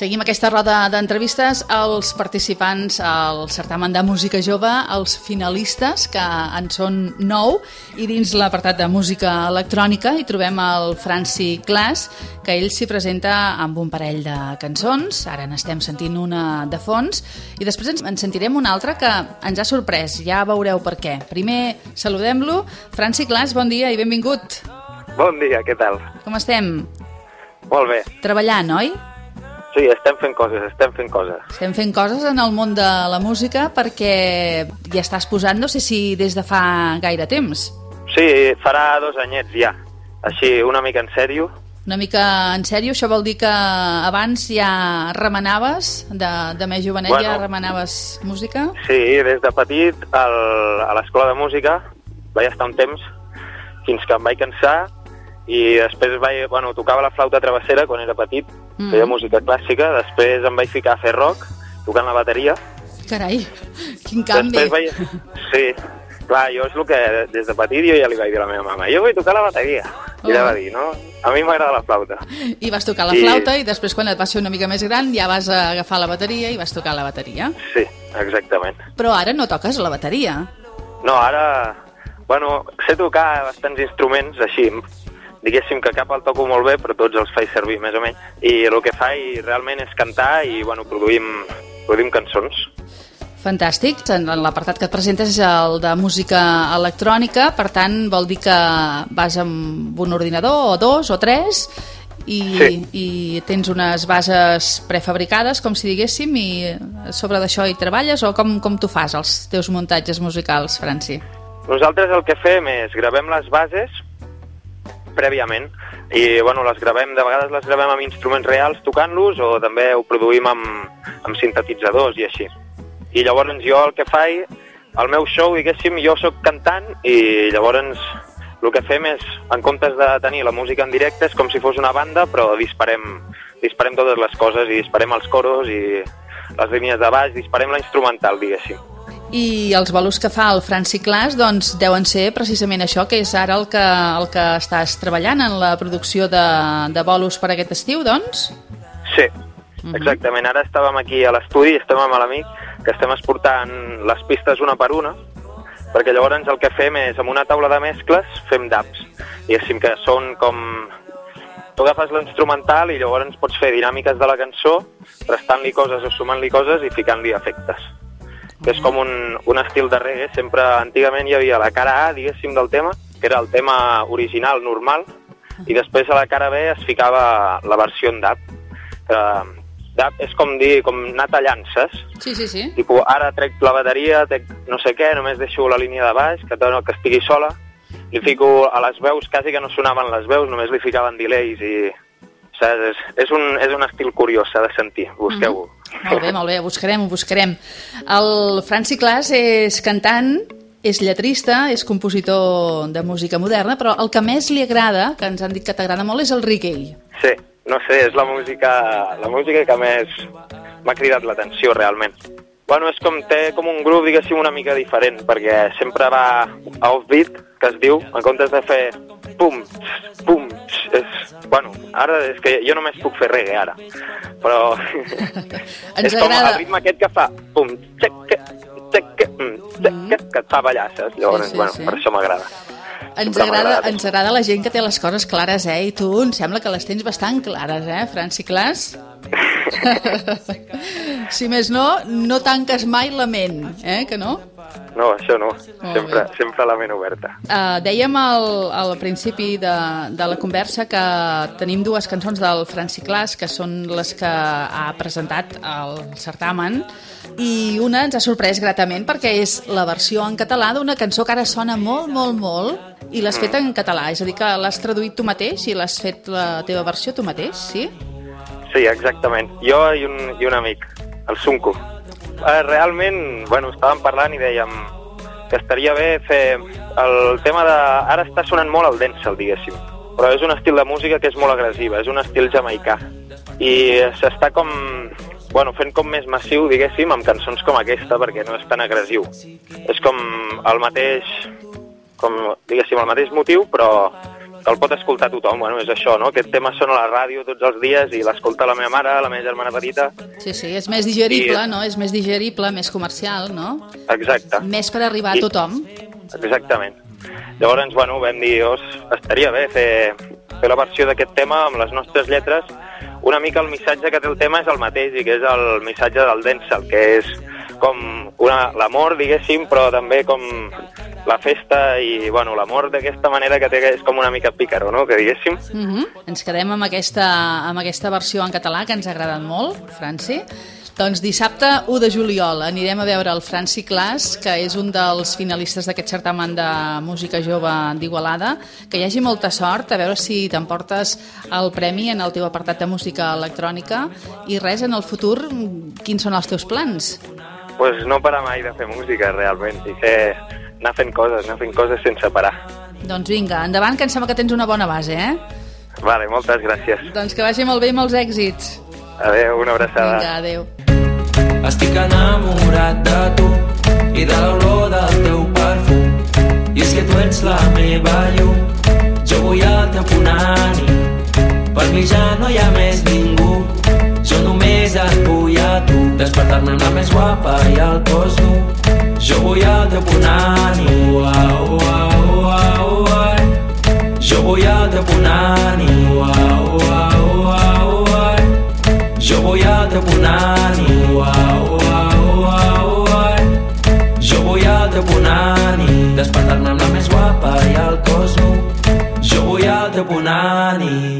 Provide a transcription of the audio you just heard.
Seguim aquesta roda d'entrevistes als participants al certamen de música jove, els finalistes, que en són 9, i dins l'apartat de música electrònica hi trobem el Franci Clas, que ell s'hi presenta amb un parell de cançons. Ara n'estem sentint una de fons i després en sentirem una altra que ens ha sorprès, ja veureu per què. Primer saludem-lo. Franci Clas, bon dia i benvingut. Bon dia, què tal? Com estem? Molt bé. Treballant, oi? Sí, estem fent coses. Estem fent coses en el món de la música perquè hi estàs posant, no sé si des de fa gaire temps. Sí, farà 2 anyets ja. Així, una mica en sèrio. Una mica en sèrio, això vol dir que abans ja remenaves, de més jovenet ja remenaves música? Sí, des de petit a l'escola de música vaig estar un temps fins que em vaig cansar i després tocava la flauta travessera quan era petit, feia música clàssica, després em vaig ficar a fer rock, tocant la bateria. Carai, quin canvi! Sí, clar, jo és el que des de petit jo ja li vaig dir a la meva mama, jo vull tocar la bateria. I ella va dir, no, a mi m'agrada la flauta. I vas tocar la flauta i després quan et vas fer una mica més gran ja vas agafar la bateria i vas tocar la bateria. Sí, exactament. Però ara no toques la bateria. No, ara, sé tocar bastants instruments així, diguéssim que cap el toco molt bé, però tots els faig servir més o menys. I el que faig realment és cantar i, produïm cançons. Fantàstic. L'apartat que et presentes és el de música electrònica, per tant, vol dir que vas amb un ordinador, o 2, o 3, i tens unes bases prefabricades, com si diguéssim, i sobre d'això hi treballes, o com tu fas els teus muntatges musicals, Franci? Nosaltres el que fem és gravem les bases prèviament i de vegades les gravem amb instruments reals tocant-los o també ho produïm amb sintetitzadors i així. I llavors jo el que faig, al meu show, diguéssim, jo sóc cantant i llavors el que fem és, en comptes de tenir la música en directe, és com si fos una banda, però disparem totes les coses i disparem els coros i les línies de baix, disparem la instrumental, diguéssim. I els bolos que fa el Franci Clas doncs deuen ser precisament això, que és ara el que estàs treballant en la producció de bolos per aquest estiu, doncs? Sí, exactament. Ara estàvem aquí a l'estudi, estem amb l'amic, que estem exportant les pistes una per una, perquè llavors el que fem és, amb una taula de mescles, fem dubs. Diguéssim que són com... Tu agafes l'instrumental i llavors pots fer dinàmiques de la cançó, restant-li coses o sumant-li coses i ficant-li efectes. Que és com un estil de reggae. Sempre, antigament hi havia la cara A, diguéssim, del tema, que era el tema original, normal, i després a la cara B es ficava la versió en dub. Dub és com anar tallant, saps? Sí. Tipo, ara trec la bateria, trec no sé què, només deixo la línia de baix, que estigui sola, li fico a les veus, quasi que no sonaven les veus, només li ficaven delays i... Saps? És un estil curiós, s'ha de sentir, busqueu-ho. Molt bé, ho buscarem. El Franci Clas és cantant, és lletrista, és compositor de música moderna, però el que més li agrada, que ens han dit que t'agrada molt, és el reggae. Sí, no sé, és la música que més m'ha cridat l'atenció, realment. Té com un grup, diguéssim, una mica diferent, perquè sempre va a offbeat, que es diu, en comptes de fer pum, pum, ara és que jo només puc fer reggae, ara, però és com el ritme aquest que fa pum, que et fa ballar, saps? Llavors, per això m'agrada. Ens agrada la gent que té les coses clares, I tu em sembla que les tens bastant clares, Franci Clas? Si més no tanques mai la ment, que no? No, això no. Sempre la ment oberta. Dèiem al principi de la conversa que tenim 2 cançons del Franci Clas, que són les que ha presentat al certamen, i una ens ha sorprès gratament perquè és la versió en català d'una cançó que ara sona molt, molt, molt, i l'has fet en català, és a dir, que l'has traduït tu mateix i l'has fet la teva versió tu mateix, sí? Sí, exactament. Jo i un amic, el Sunko. Realment, estàvem parlant i dèiem que estaria bé fer el tema de... Ara està sonant molt el dancehall, diguéssim, però és un estil de música que és molt agressiva, és un estil jamaicà. I s'està fent com més massiu, diguéssim, amb cançons com aquesta, perquè no és tan agressiu. És com el mateix motiu, però el pot escoltar tothom, bueno, és això, no? Aquest tema sona a la ràdio tots els dies i l'escolta la meva mare, la meva germana petita. Sí, és més digerible, no? És més digerible, més comercial, no? Exacte. Més per arribar a tothom. Exactament. Llavors, bueno, vam dir, estaria bé fer la versió d'aquest tema amb les nostres lletres. Una mica el missatge que té el tema és el mateix, i que és el missatge del dancehall, que és com l'amor, diguéssim, però també com la festa i, bueno, l'amor d'aquesta manera que té, que és com una mica pícaro, no?, que diguéssim. Ens quedem amb aquesta versió en català, que ens ha agradat molt, Franci. Doncs dissabte 1 de juliol anirem a veure el Franci Clas, que és un dels finalistes d'aquest certamen de música jove d'Igualada. Que hi hagi molta sort, a veure si t'emportes el premi en el teu apartat de música electrònica. I res, en el futur, quins són els teus plans? Pues no parar mai de fer música, realment, i anar fent coses sense parar. Doncs vinga, endavant, que em sembla que tens una bona base, eh? Vale, moltes gràcies. Doncs que vagi molt bé i molts èxits. Adéu, una abraçada. Vinga, adéu. Estic enamorat de tu i de l'olor del teu perfum, i és que tu ets la meva llum, jo vull el teu punani, per mi ja no hi ha més ningú, jo només et vull a tu, despertar-me amb la més guapa i el cos nu, jo vull el teu punani, jo vull el teu punani, jo vull el teu punani, jo vull el teu punani, despertar-me amb la més guapa i el cos nu, jo vull el teu punani.